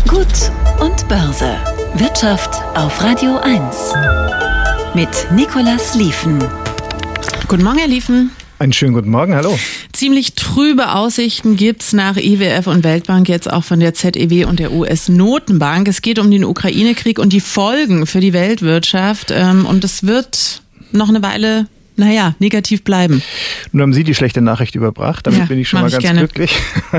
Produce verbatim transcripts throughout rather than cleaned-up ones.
Gut und Börse. Wirtschaft auf Radio eins. Mit Nicolas Lieven. Guten Morgen, Herr Lieven. Einen schönen guten Morgen, hallo. Ziemlich trübe Aussichten gibt's nach I W F und Weltbank jetzt auch von der Z E W und der U S-Notenbank. Es geht um den Ukraine-Krieg und die Folgen für die Weltwirtschaft. Und es wird noch eine Weile, naja, negativ bleiben. Nun haben Sie die schlechte Nachricht überbracht, damit ja, bin ich schon mal ich ganz gerne. glücklich.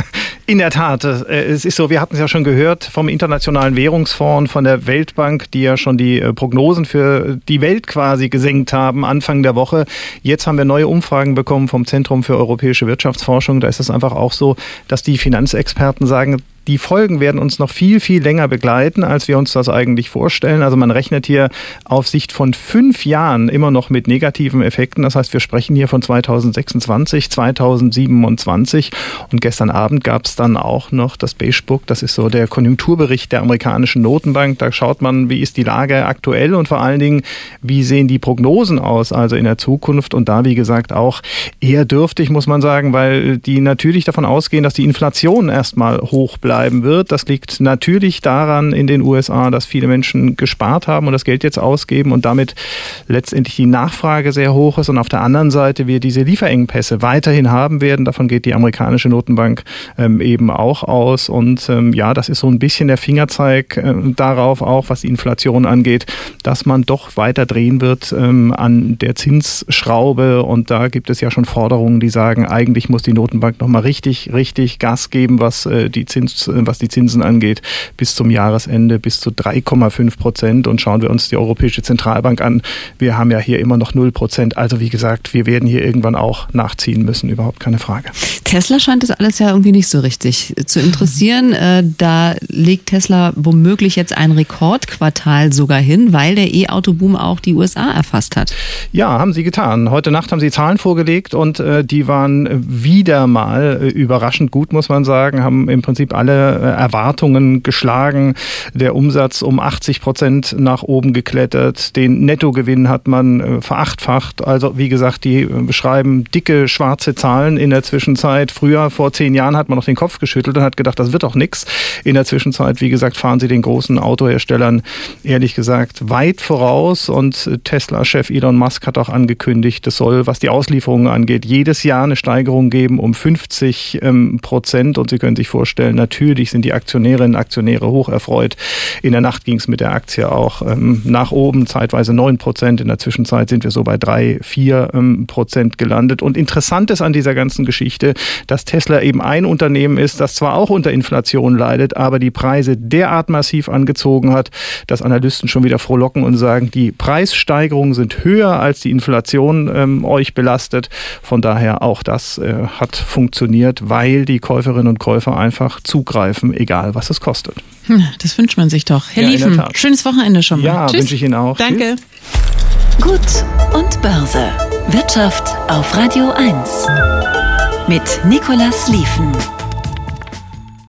In der Tat, es ist so, wir hatten es ja schon gehört vom Internationalen Währungsfonds, von der Weltbank, die ja schon die Prognosen für die Welt quasi gesenkt haben Anfang der Woche. Jetzt haben wir neue Umfragen bekommen vom Zentrum für europäische Wirtschaftsforschung. Da ist es einfach auch so, dass die Finanzexperten sagen, die Folgen werden uns noch viel, viel länger begleiten, als wir uns das eigentlich vorstellen. Also man rechnet hier auf Sicht von fünf Jahren immer noch mit negativen Effekten. Das heißt, wir sprechen hier von zweitausendsechsundzwanzig, zweitausendsiebenundzwanzig. Und gestern Abend gab es dann auch noch das Beige Book. Das ist so der Konjunkturbericht der amerikanischen Notenbank. Da schaut man, wie ist die Lage aktuell und vor allen Dingen, wie sehen die Prognosen aus, also in der Zukunft. Und da, wie gesagt, auch eher dürftig, muss man sagen, weil die natürlich davon ausgehen, dass die Inflation erstmal hoch bleibt. bleiben wird. Das liegt natürlich daran in den U S A, dass viele Menschen gespart haben und das Geld jetzt ausgeben und damit letztendlich die Nachfrage sehr hoch ist und auf der anderen Seite wir diese Lieferengpässe weiterhin haben werden. Davon geht die amerikanische Notenbank ähm, eben auch aus und ähm, ja, das ist so ein bisschen der Fingerzeig äh, darauf auch, was die Inflation angeht, dass man doch weiter drehen wird ähm, an der Zinsschraube und da gibt es ja schon Forderungen, die sagen, eigentlich muss die Notenbank nochmal richtig, richtig Gas geben, was äh, die Zins was die Zinsen angeht, bis zum Jahresende bis zu drei Komma fünf Prozent. Und schauen wir uns die Europäische Zentralbank an, wir haben ja hier immer noch null Prozent. Also wie gesagt, wir werden hier irgendwann auch nachziehen müssen, überhaupt keine Frage. Tesla scheint das alles ja irgendwie nicht so richtig zu interessieren. Da legt Tesla womöglich jetzt ein Rekordquartal sogar hin, weil der E-Auto-Boom auch die U S A erfasst hat. Ja, haben sie getan. Heute Nacht haben sie Zahlen vorgelegt und äh, die waren wieder mal äh, überraschend gut, muss man sagen, haben im Prinzip alle Erwartungen geschlagen. Der Umsatz um achtzig Prozent nach oben geklettert. Den Nettogewinn hat man verachtfacht. Also wie gesagt, die beschreiben dicke schwarze Zahlen in der Zwischenzeit. Früher, vor zehn Jahren, hat man noch den Kopf geschüttelt und hat gedacht, das wird doch nichts. In der Zwischenzeit, wie gesagt, fahren sie den großen Autoherstellern ehrlich gesagt weit voraus. Und Tesla-Chef Elon Musk hat auch angekündigt, es soll, was die Auslieferungen angeht, jedes Jahr eine Steigerung geben um fünfzig Prozent. Und Sie können sich vorstellen, natürlich Natürlich sind die Aktionärinnen und Aktionäre hoch erfreut. In der Nacht ging es mit der Aktie auch ähm, nach oben, zeitweise neun Prozent. In der Zwischenzeit sind wir so bei drei, vier Prozent gelandet. Und interessant ist an dieser ganzen Geschichte, dass Tesla eben ein Unternehmen ist, das zwar auch unter Inflation leidet, aber die Preise derart massiv angezogen hat, dass Analysten schon wieder frohlocken und sagen, die Preissteigerungen sind höher, als die Inflation ähm, euch belastet. Von daher auch das äh, hat funktioniert, weil die Käuferinnen und Käufer einfach zugreifen. Egal, was es kostet. Das wünscht man sich doch. Herr ja, Lieven, schönes Wochenende schon mal. Ja, Tschüss. Wünsche ich Ihnen auch. Danke. Tschüss. Gut und Börse. Wirtschaft auf Radio eins. Mit Nicolas Lieven.